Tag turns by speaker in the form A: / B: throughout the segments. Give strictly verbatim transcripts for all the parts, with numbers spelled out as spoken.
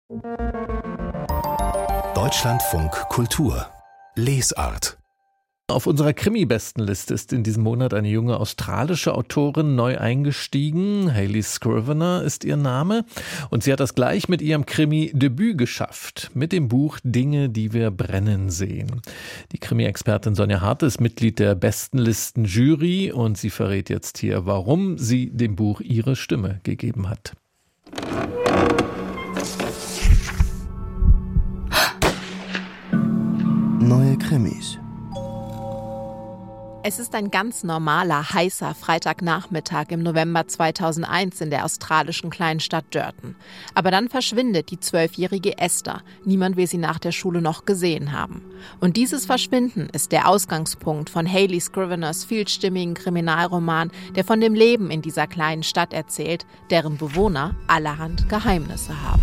A: Deutschlandfunk Kultur Lesart.
B: Auf unserer Krimi-Bestenliste ist in diesem Monat eine junge australische Autorin neu eingestiegen. Hayley Scrivener ist ihr Name. Und sie hat das gleich mit ihrem Krimi-Debüt geschafft. Mit dem Buch Dinge, die wir brennen sehen. Die Krimi-Expertin Sonja Harte ist Mitglied der Bestenlisten-Jury. Und sie verrät jetzt hier, warum sie dem Buch ihre Stimme gegeben hat.
C: Neue Krimis.
D: Es ist ein ganz normaler, heißer Freitagnachmittag im November zweitausendeins in der australischen Kleinstadt Durton. Aber dann verschwindet die zwölfjährige Esther. Niemand will sie nach der Schule noch gesehen haben. Und dieses Verschwinden ist der Ausgangspunkt von Hayley Scriveners vielstimmigen Kriminalroman, der von dem Leben in dieser kleinen Stadt erzählt, deren Bewohner allerhand Geheimnisse haben.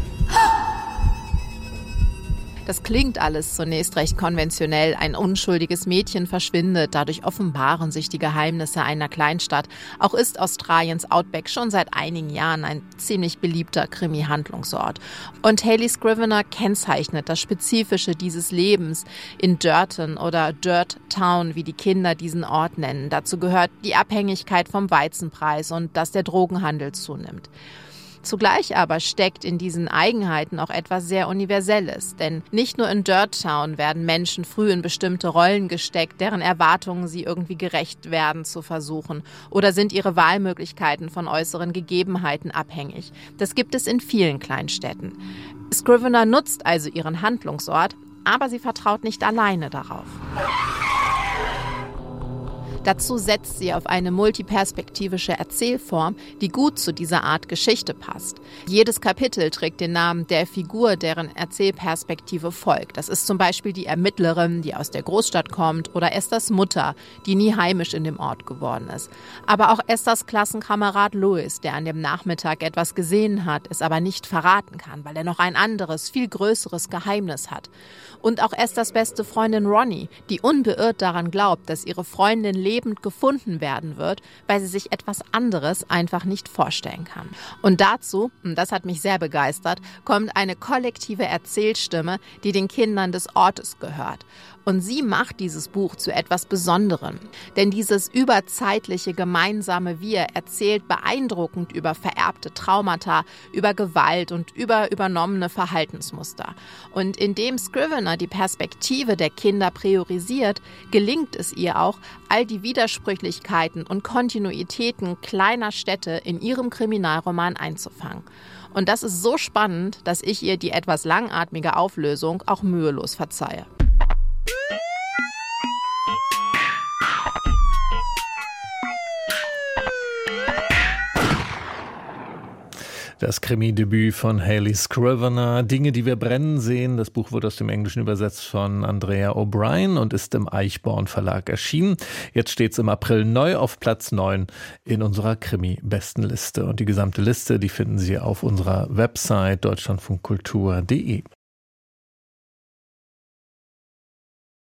D: Das klingt alles zunächst recht konventionell. Ein unschuldiges Mädchen verschwindet, dadurch offenbaren sich die Geheimnisse einer Kleinstadt. Auch ist Australiens Outback schon seit einigen Jahren ein ziemlich beliebter Krimi-Handlungsort. Und Hayley Scrivener kennzeichnet das Spezifische dieses Lebens in Durton oder Dirt Town, wie die Kinder diesen Ort nennen. Dazu gehört die Abhängigkeit vom Weizenpreis und dass der Drogenhandel zunimmt. Zugleich aber steckt in diesen Eigenheiten auch etwas sehr Universelles. Denn nicht nur in Dirt Town werden Menschen früh in bestimmte Rollen gesteckt, deren Erwartungen sie irgendwie gerecht werden zu versuchen. Oder sind ihre Wahlmöglichkeiten von äußeren Gegebenheiten abhängig. Das gibt es in vielen Kleinstädten. Scrivener nutzt also ihren Handlungsort, aber sie vertraut nicht alleine darauf. Dazu setzt sie auf eine multiperspektivische Erzählform, die gut zu dieser Art Geschichte passt. Jedes Kapitel trägt den Namen der Figur, deren Erzählperspektive folgt. Das ist zum Beispiel die Ermittlerin, die aus der Großstadt kommt, oder Esthers Mutter, die nie heimisch in dem Ort geworden ist. Aber auch Esthers Klassenkamerad Louis, der an dem Nachmittag etwas gesehen hat, es aber nicht verraten kann, weil er noch ein anderes, viel größeres Geheimnis hat. Und auch Esthers beste Freundin Ronnie, die unbeirrt daran glaubt, dass ihre Freundin lebt, lebend gefunden werden wird, weil sie sich etwas anderes einfach nicht vorstellen kann. Und dazu, und das hat mich sehr begeistert, kommt eine kollektive Erzählstimme, die den Kindern des Ortes gehört. Und sie macht dieses Buch zu etwas Besonderem. Denn dieses überzeitliche gemeinsame Wir erzählt beeindruckend über vererbte Traumata, über Gewalt und über übernommene Verhaltensmuster. Und indem Scrivener die Perspektive der Kinder priorisiert, gelingt es ihr auch, all die Widersprüchlichkeiten und Kontinuitäten kleiner Städte in ihrem Kriminalroman einzufangen. Und das ist so spannend, dass ich ihr die etwas langatmige Auflösung auch mühelos verzeihe.
B: Das Krimi-Debüt von Hayley Scrivener, Dinge, die wir brennen sehen. Das Buch wurde aus dem Englischen übersetzt von Andrea O'Brien und ist im Eichborn Verlag erschienen. Jetzt steht es im April neu auf Platz neun in unserer Krimi-Bestenliste. Und die gesamte Liste, die finden Sie auf unserer Website deutschlandfunkkultur punkt de.